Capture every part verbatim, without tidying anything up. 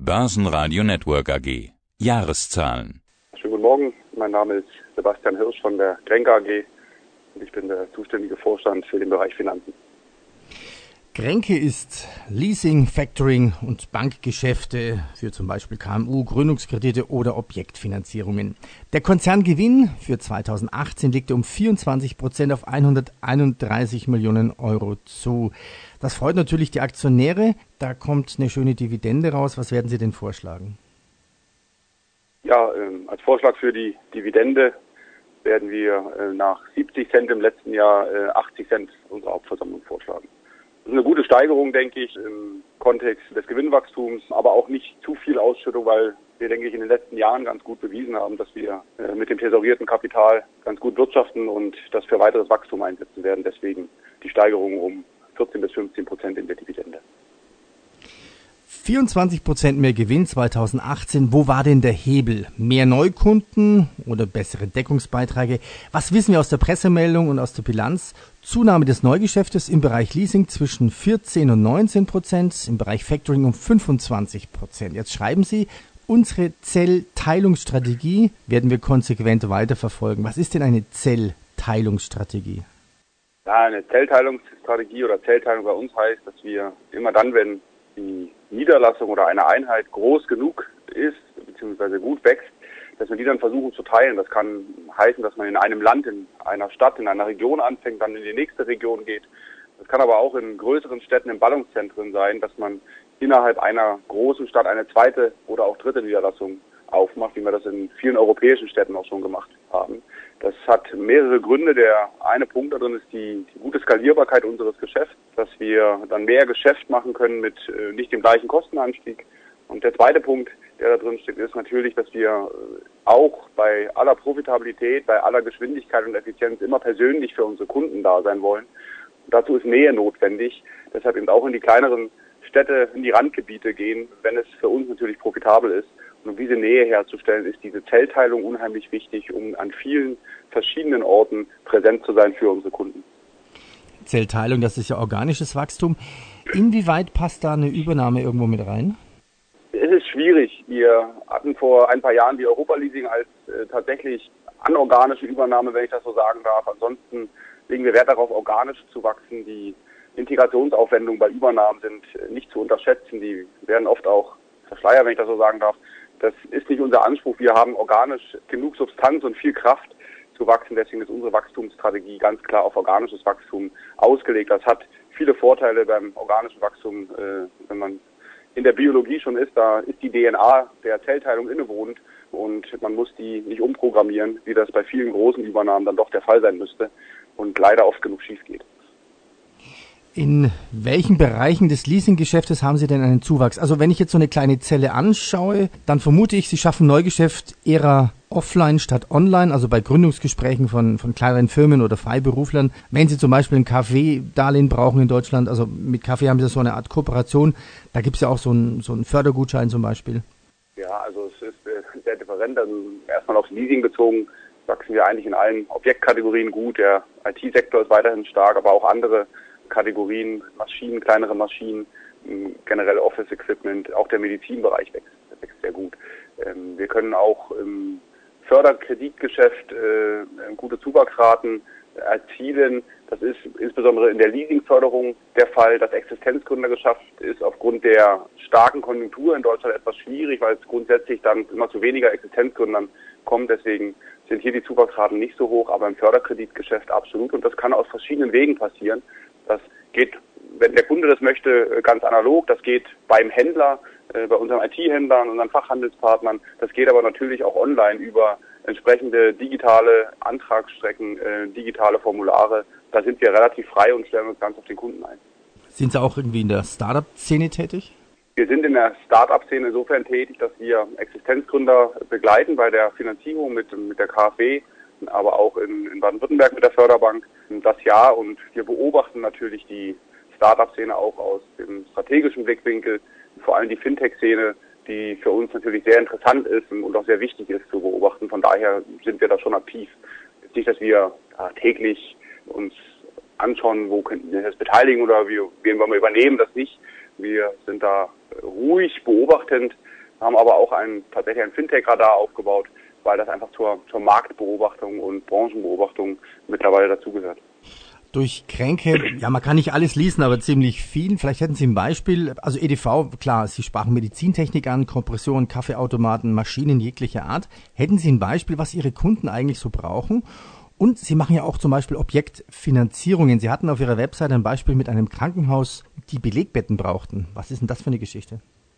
Börsenradio Network A G. Jahreszahlen. Schönen guten Morgen, mein Name ist Sebastian Hirsch von der Grenke A G und ich bin der zuständige Vorstand für den Bereich Finanzen. Grenke ist Leasing, Factoring und Bankgeschäfte für zum Beispiel K M U, Gründungskredite oder Objektfinanzierungen. Der Konzerngewinn für zweitausendachtzehn legte um vierundzwanzig Prozent auf hunderteinunddreißig Millionen Euro zu. Das freut natürlich die Aktionäre. Da kommt eine schöne Dividende raus. Was werden Sie denn vorschlagen? Ja, äh, als Vorschlag für die Dividende werden wir äh, nach siebzig Cent im letzten Jahr äh, achtzig Cent unserer Hauptversammlung vorschlagen. Das ist eine gute Steigerung, denke ich, im Kontext des Gewinnwachstums, aber auch nicht zu viel Ausschüttung, weil wir, denke ich, in den letzten Jahren ganz gut bewiesen haben, dass wir äh, mit dem tesorierten Kapital ganz gut wirtschaften und das für weiteres Wachstum einsetzen werden. Deswegen die Steigerung um vierzehn bis fünfzehn Prozent in der Dividende. vierundzwanzig Prozent mehr Gewinn zweitausendachtzehn. Wo war denn der Hebel? Mehr Neukunden oder bessere Deckungsbeiträge? Was wissen wir aus der Pressemeldung und aus der Bilanz? Zunahme des Neugeschäftes im Bereich Leasing zwischen vierzehn und neunzehn Prozent, im Bereich Factoring um fünfundzwanzig Prozent. Jetzt schreiben Sie, unsere Zellteilungsstrategie werden wir konsequent weiterverfolgen. Was ist denn eine Zellteilungsstrategie? Ja, eine Zellteilungsstrategie oder Zellteilung bei uns heißt, dass wir immer dann, wenn die Niederlassung oder eine Einheit groß genug ist, beziehungsweise gut wächst, dass wir die dann versuchen zu teilen. Das kann heißen, dass man in einem Land, in einer Stadt, in einer Region anfängt, dann in die nächste Region geht. Das kann aber auch in größeren Städten, in Ballungszentren sein, dass man innerhalb einer großen Stadt eine zweite oder auch dritte Niederlassung aufmacht, wie wir das in vielen europäischen Städten auch schon gemacht haben. Das hat mehrere Gründe. Der eine Punkt darin ist die, die gute Skalierbarkeit unseres Geschäfts, dass wir dann mehr Geschäft machen können mit äh, nicht dem gleichen Kostenanstieg. Und der zweite Punkt, der da drin steckt, ist natürlich, dass wir auch bei aller Profitabilität, bei aller Geschwindigkeit und Effizienz immer persönlich für unsere Kunden da sein wollen. Und dazu ist Nähe notwendig. Deshalb eben auch in die kleineren Städte, in die Randgebiete gehen, wenn es für uns natürlich profitabel ist. Und um diese Nähe herzustellen, ist diese Zellteilung unheimlich wichtig, um an vielen verschiedenen Orten präsent zu sein für unsere Kunden. Zellteilung, das ist ja organisches Wachstum. Inwieweit passt da eine Übernahme irgendwo mit rein? Es ist schwierig. Wir hatten vor ein paar Jahren die Europa-Leasing als äh, tatsächlich anorganische Übernahme, wenn ich das so sagen darf. Ansonsten legen wir Wert darauf, organisch zu wachsen. Die Integrationsaufwendungen bei Übernahmen sind äh, nicht zu unterschätzen. Die werden oft auch verschleiert, wenn ich das so sagen darf. Das ist nicht unser Anspruch. Wir haben organisch genug Substanz und viel Kraft zu wachsen. Deswegen ist unsere Wachstumsstrategie ganz klar auf organisches Wachstum ausgelegt. Das hat viele Vorteile beim organischen Wachstum, äh, wenn man in der Biologie schon ist. Da ist die D N A der Zellteilung innewohnend und man muss die nicht umprogrammieren, wie das bei vielen großen Übernahmen dann doch der Fall sein müsste und leider oft genug schief geht. In welchen Bereichen des Leasinggeschäftes haben Sie denn einen Zuwachs? Also wenn ich jetzt so eine kleine Zelle anschaue, dann vermute ich, Sie schaffen Neugeschäft eher offline statt online, also bei Gründungsgesprächen von, von kleineren Firmen oder Freiberuflern. Wenn Sie zum Beispiel ein Kaffee-Darlehen brauchen in Deutschland, also mit Kaffee haben Sie so eine Art Kooperation, da gibt es ja auch so einen, so einen Fördergutschein zum Beispiel. Ja, also es ist äh, sehr different. Also erstmal aufs Leasing bezogen wachsen wir eigentlich in allen Objektkategorien gut. Der I T-Sektor ist weiterhin stark, aber auch andere Kategorien, Maschinen, kleinere Maschinen, generell Office-Equipment, auch der Medizinbereich wächst, wächst sehr gut. Ähm, wir können auch im Förderkreditgeschäft äh, gute Zuwachsraten erzielen. Das ist insbesondere in der Leasingförderung der Fall. Das Existenzgründergeschäft ist aufgrund der starken Konjunktur in Deutschland etwas schwierig, weil es grundsätzlich dann immer zu weniger Existenzgründern kommt. Deswegen sind hier die Zuwachsraten nicht so hoch, aber im Förderkreditgeschäft absolut. Und das kann aus verschiedenen Wegen passieren. Das geht, wenn der Kunde das möchte, ganz analog. Das geht beim Händler, äh, bei unseren I T-Händlern, unseren Fachhandelspartnern. Das geht aber natürlich auch online über entsprechende digitale Antragsstrecken, äh, digitale Formulare. Da sind wir relativ frei und stellen uns ganz auf den Kunden ein. Sind Sie auch irgendwie in der Startup-Szene tätig? Wir sind in der Startup-Szene insofern tätig, dass wir Existenzgründer begleiten bei der Finanzierung mit, mit der K f W, aber auch in, in Baden-Württemberg mit der Förderbank. Das Jahr und wir beobachten natürlich die Startup-Szene auch aus dem strategischen Blickwinkel, vor allem die Fintech-Szene, die für uns natürlich sehr interessant ist und auch sehr wichtig ist zu beobachten. Von daher sind wir da schon aktiv. Es ist nicht, dass wir ja, täglich uns anschauen, wo könnten wir das beteiligen oder wie, wen wollen wir übernehmen, das nicht. Wir sind da ruhig beobachtend, haben aber auch ein, tatsächlich ein Fintech-Radar aufgebaut, weil das einfach zur, zur Marktbeobachtung und Branchenbeobachtung mittlerweile dazugehört. Durch Kränke, ja, man kann nicht alles lesen, aber ziemlich viel. Vielleicht hätten Sie ein Beispiel. Also E D V, klar, Sie sprachen Medizintechnik an, Kompression, Kaffeeautomaten, Maschinen jeglicher Art. Hätten Sie ein Beispiel, was Ihre Kunden eigentlich so brauchen? Und Sie machen ja auch zum Beispiel Objektfinanzierungen. Sie hatten auf Ihrer Webseite ein Beispiel mit einem Krankenhaus, die Belegbetten brauchten. Was ist denn das für eine Geschichte?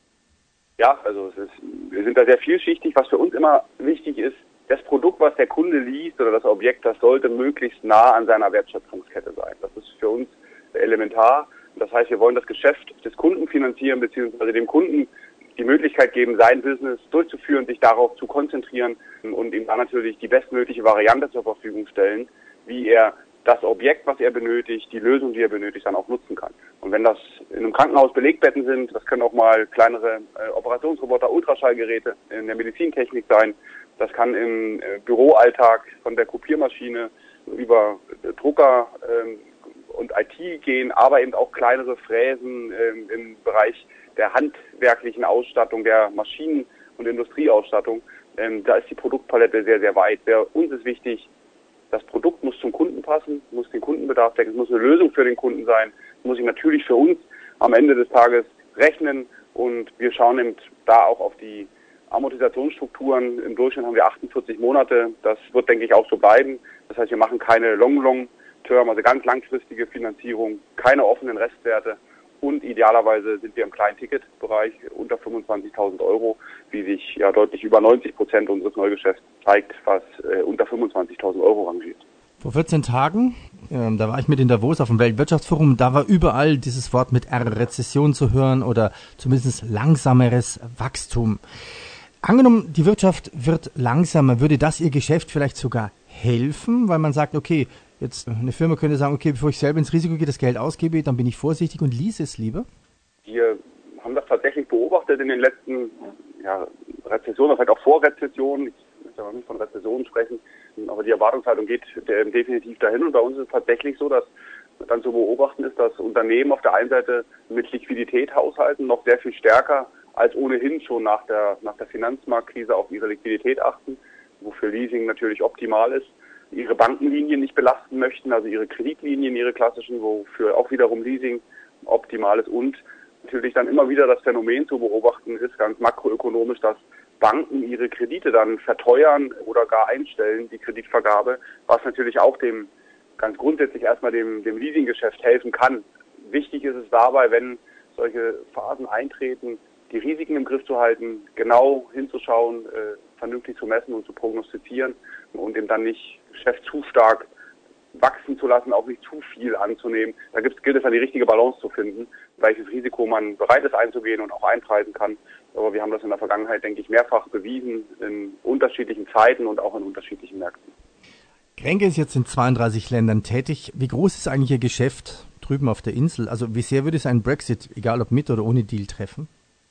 Ja, also es ist, wir sind da sehr vielschichtig. Was für uns immer wichtig ist, das Produkt, was der Kunde liest oder das Objekt, das sollte möglichst nah an seiner Wertschöpfungskette sein. Das ist für uns elementar. Das heißt, wir wollen das Geschäft des Kunden finanzieren, beziehungsweise dem Kunden die Möglichkeit geben, sein Business durchzuführen, sich darauf zu konzentrieren und ihm dann natürlich die bestmögliche Variante zur Verfügung stellen, wie er das Objekt, was er benötigt, die Lösung, die er benötigt, dann auch nutzen kann. Und wenn das in einem Krankenhaus Belegbetten sind, das können auch mal kleinere äh, Operationsroboter, Ultraschallgeräte in der Medizintechnik sein, das kann im äh, Büroalltag von der Kopiermaschine über äh, Drucker äh, und I T gehen, aber eben auch kleinere Fräsen äh, im Bereich der handwerklichen Ausstattung, der Maschinen- und Industrieausstattung. Ähm, da ist die Produktpalette sehr, sehr weit. Für uns ist wichtig, das Produkt muss zum Kunden passen, muss den Kundenbedarf decken, es muss eine Lösung für den Kunden sein, muss sich natürlich für uns am Ende des Tages rechnen und wir schauen eben da auch auf die Amortisationsstrukturen. Im Durchschnitt haben wir achtundvierzig Monate, das wird, denke ich, auch so bleiben. Das heißt, wir machen keine Long-Long-Term, also ganz langfristige Finanzierung, keine offenen Restwerte. Und idealerweise sind wir im Klein-Ticket-Bereich unter fünfundzwanzigtausend Euro, wie sich ja deutlich über neunzig Prozent unseres Neugeschäfts zeigt, was äh, unter fünfundzwanzigtausend Euro rangiert. Vor vierzehn Tagen, ähm, da war ich mit in Davos auf dem Weltwirtschaftsforum, da war überall dieses Wort mit R, Rezession zu hören oder zumindest langsameres Wachstum. Angenommen, die Wirtschaft wird langsamer, würde das Ihr Geschäft vielleicht sogar helfen, weil man sagt, okay, jetzt eine Firma könnte sagen, okay, bevor ich selber ins Risiko gehe, das Geld ausgebe, dann bin ich vorsichtig und lease es lieber? Wir haben das tatsächlich beobachtet in den letzten ja, Rezessionen, vielleicht auch Vorrezessionen. Ich möchte aber nicht von Rezessionen sprechen, aber die Erwartungshaltung geht definitiv dahin. Und bei uns ist es tatsächlich so, dass dann zu beobachten ist, dass Unternehmen auf der einen Seite mit Liquidität haushalten, noch sehr viel stärker als ohnehin schon nach der, nach der Finanzmarktkrise auf ihre Liquidität achten, wofür Leasing natürlich optimal ist. Ihre Bankenlinien nicht belasten möchten, also ihre Kreditlinien, ihre klassischen, wofür auch wiederum Leasing optimal ist und natürlich dann immer wieder das Phänomen zu beobachten ist, ganz makroökonomisch, dass Banken ihre Kredite dann verteuern oder gar einstellen, die Kreditvergabe, was natürlich auch dem ganz grundsätzlich erstmal dem, dem Leasinggeschäft helfen kann. Wichtig ist es dabei, wenn solche Phasen eintreten, die Risiken im Griff zu halten, genau hinzuschauen, äh, vernünftig zu messen und zu prognostizieren und eben dann nicht Geschäft zu stark wachsen zu lassen, auch nicht zu viel anzunehmen. Da gibt, gilt es dann die richtige Balance zu finden, welches Risiko man bereit ist einzugehen und auch einpreisen kann. Aber wir haben das in der Vergangenheit, denke ich, mehrfach bewiesen, in unterschiedlichen Zeiten und auch in unterschiedlichen Märkten. Kränke ist jetzt in zweiunddreißig Ländern tätig. Wie groß ist eigentlich Ihr Geschäft drüben auf der Insel? Also wie sehr würde es einen Brexit, egal ob mit oder ohne Deal, treffen?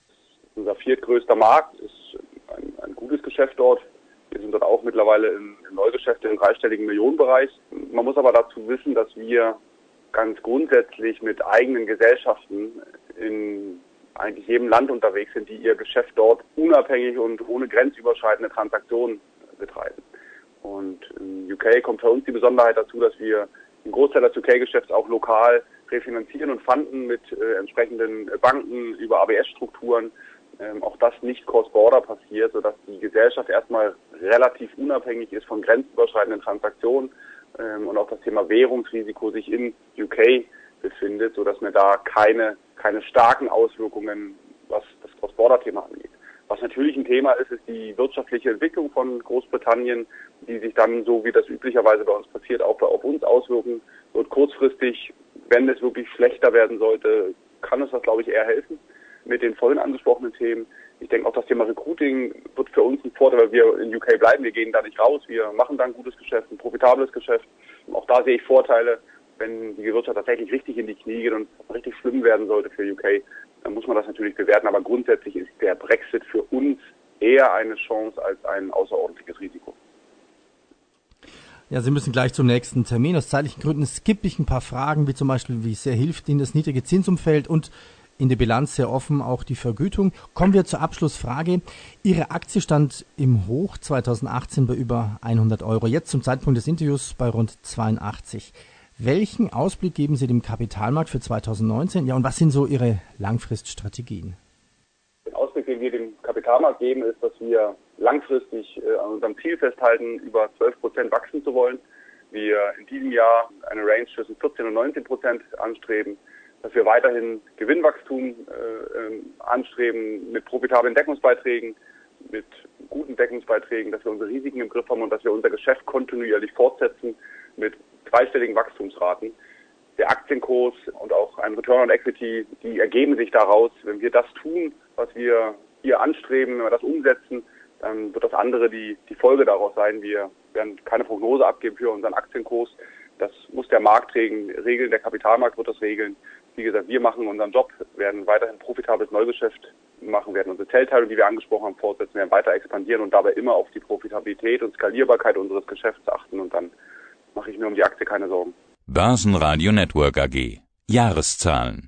Unser viertgrößter Markt ist ein, ein gutes Geschäft dort. Wir sind dort auch mittlerweile im, im Neugeschäft im dreistelligen Millionenbereich. Man muss aber dazu wissen, dass wir ganz grundsätzlich mit eigenen Gesellschaften in eigentlich jedem Land unterwegs sind, die ihr Geschäft dort unabhängig und ohne grenzüberschreitende Transaktionen betreiben. Und in U K kommt für uns die Besonderheit dazu, dass wir einen Großteil des U K-Geschäfts auch lokal refinanzieren und fanden mit äh, entsprechenden Banken über A B S-Strukturen. Ähm, auch das nicht cross-border passiert, sodass die Gesellschaft erstmal relativ unabhängig ist von grenzüberschreitenden Transaktionen ähm, und auch das Thema Währungsrisiko sich in U K befindet, sodass wir da keine, keine starken Auswirkungen, was das Cross-border-Thema angeht. Was natürlich ein Thema ist, ist die wirtschaftliche Entwicklung von Großbritannien, die sich dann, so wie das üblicherweise bei uns passiert, auch auf uns auswirken wird. Kurzfristig, wenn es wirklich schlechter werden sollte, kann uns das, glaube ich, eher helfen mit den vorhin angesprochenen Themen. Ich denke auch, das Thema Recruiting wird für uns ein Vorteil, weil wir in U K bleiben. Wir gehen da nicht raus. Wir machen da ein gutes Geschäft, ein profitables Geschäft. Auch da sehe ich Vorteile, wenn die Wirtschaft tatsächlich richtig in die Knie geht und richtig schlimm werden sollte für U K. Dann muss man das natürlich bewerten. Aber grundsätzlich ist der Brexit für uns eher eine Chance als ein außerordentliches Risiko. Ja, Sie müssen gleich zum nächsten Termin. Aus zeitlichen Gründen skippe ich ein paar Fragen, wie zum Beispiel, wie sehr hilft Ihnen das niedrige Zinsumfeld und in der Bilanz sehr offen auch die Vergütung. Kommen wir zur Abschlussfrage. Ihre Aktie stand im Hoch zweitausendachtzehn bei über hundert Euro, jetzt zum Zeitpunkt des Interviews bei rund zweiundachtzig. Welchen Ausblick geben Sie dem Kapitalmarkt für zweitausendneunzehn? Ja, und was sind so Ihre Langfriststrategien? Den Ausblick, den wir dem Kapitalmarkt geben, ist, dass wir langfristig äh, an unserem Ziel festhalten, über zwölf Prozent wachsen zu wollen. Wir in diesem Jahr eine Range zwischen vierzehn und neunzehn Prozent anstreben, dass wir weiterhin Gewinnwachstum äh, anstreben mit profitablen Deckungsbeiträgen, mit guten Deckungsbeiträgen, dass wir unsere Risiken im Griff haben und dass wir unser Geschäft kontinuierlich fortsetzen mit zweistelligen Wachstumsraten. Der Aktienkurs und auch ein Return on Equity, die ergeben sich daraus. Wenn wir das tun, was wir hier anstreben, wenn wir das umsetzen, dann wird das andere die, die Folge daraus sein. Wir werden keine Prognose abgeben für unseren Aktienkurs. Das muss der Markt regeln, der Kapitalmarkt wird das regeln. Wie gesagt, wir machen unseren Job, werden weiterhin profitables Neugeschäft machen, werden unsere Zellteilung, die wir angesprochen haben, fortsetzen, werden weiter expandieren und dabei immer auf die Profitabilität und Skalierbarkeit unseres Geschäfts achten. Und dann mache ich mir um die Aktie keine Sorgen. Börsenradio Network A G. Jahreszahlen.